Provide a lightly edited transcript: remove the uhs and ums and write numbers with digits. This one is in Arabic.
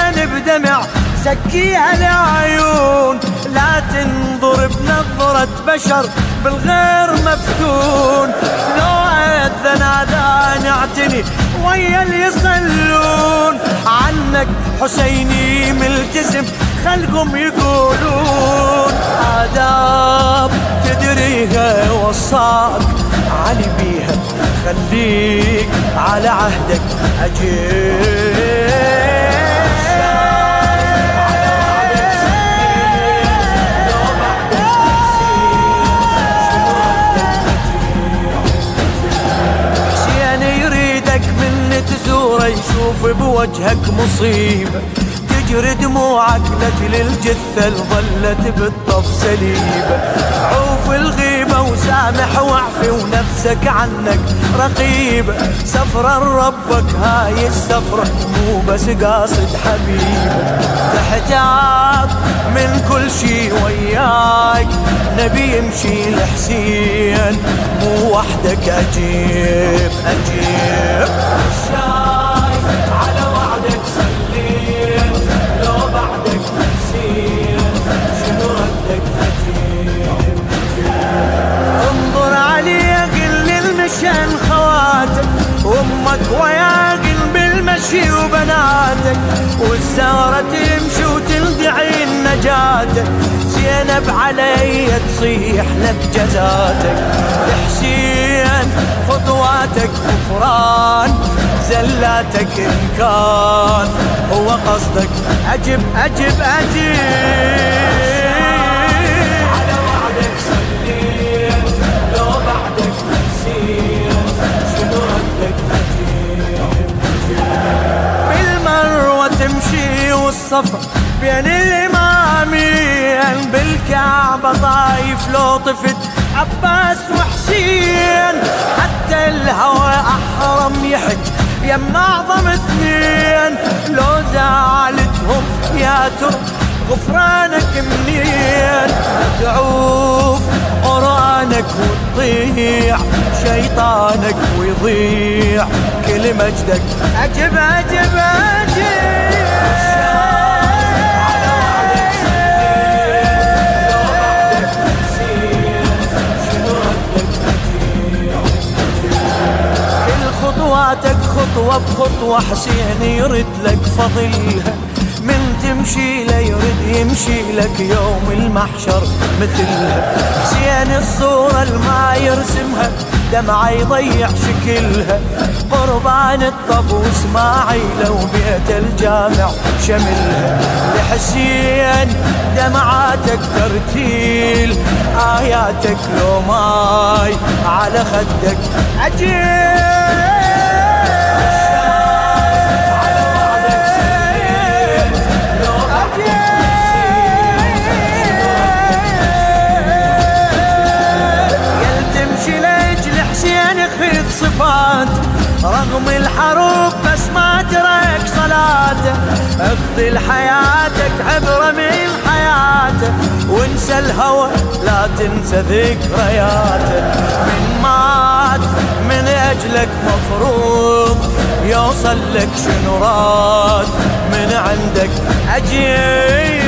حسين بدمع سكيها العيون، لا تنظر بنظرة بشر بالغير مفتون. لو أذن أذان اعتني ويا اللي يصلون، عنك حسيني ملتزم خلقهم يقولون. آداب تدريها وصاك علي بيها، خليك على عهدك أجيب. تزوره يشوف بوجهك مصيبة، تجري دموعك لجل الجثة اللي ظلت بالطف سليبة. عوف الغيبة وسامح واعفي ونفسك عنك رقيبة، سفرة ربك هاي السفرة مو بس قاصد حبيبة. تحتاج من كل شي وياك نبي يمشي لحسين، مو وحدك أجيب أجيب. شايف على وعدك صليت، لو بعدك نسيت شنو ردك أجيب. انظر علي قل المشان خواتك، وامك وياقل بالمشي وبناتك، والزهرة تمشي وتلدعي نجاتك. زينب علي تصيح لك جزاتك، حسين خطواتك غفران، زلاتك إن كان هو قصدك أجب أجب أجب. على وعدك صليت، لو بعدك نسيت شنو ردك أجيب. بالمروة تمشي والصفا بين الإمامين، بالكعبة طايف لو طفت عباس وحسين، حتى الهوى أحرم يحج يم أعظم اثنين. لو زعلتهم يا ترى غفرانك منين، تعوف قرآنك وتضيع شيطانك ويضيع كل مجدك أجب أجب أجب. خطواتك خطوة بخطوة حسين يرد لك فضلها، من تمشي له يرد يمشي لك يوم المحشر مثلها. حسين الصورة الما يرسمها دمعة يضيع شكلها، قربان الطف واسماعيل وبيت الجامع شملها. لحسين دمعاتك ترتيل، آياتك لو ماي على خدك أجيب. صفات رغم الحروب بس ما ترك صلاته، اقضي لحياتك عبرة من حياته، وانسى الهوى لا تنسى ذكرياته. من مات من اجلك مفروض يوصل لك شنو راد من عندك أجيب.